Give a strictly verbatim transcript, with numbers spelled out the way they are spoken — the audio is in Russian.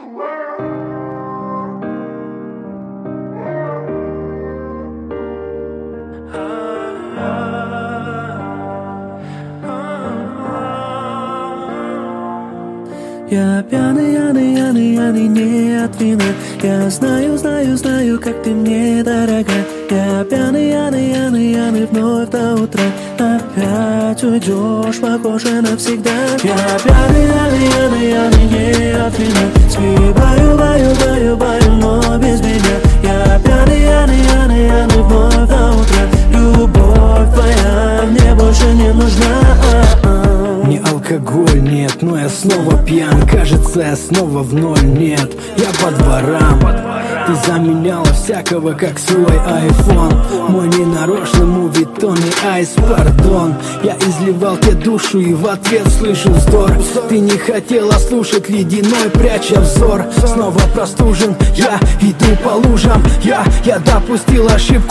Я пьяный, пьяный, пьяный, пьяный не от вина. Я знаю, знаю, знаю, как ты мне дорога. Я пьяный, пьяный, пьяный, пьяный вновь до утра. Опять уйдешь, похоже навсегда. Я пьяный, пьяный, пьяный, пьяный не от вина. Сбиваю, баю, баю, баю, но без меня. Я пьяный, пьяный, пьяный, пьяный вновь до утра. Любовь твоя мне больше не нужна. Не алкоголь, нет, но я снова пьян. Кажется, я снова в ноль, нет, я по дворам. Ты заменяла всякого, как свой айфон. Мой ненарочный мувитон и айс, пардон. Я изливал тебе душу и в ответ слышу вздор. Ты не хотела слушать ледяной, пряча взор. Снова простужен, я иду по лужам. Я, я допустил ошибку.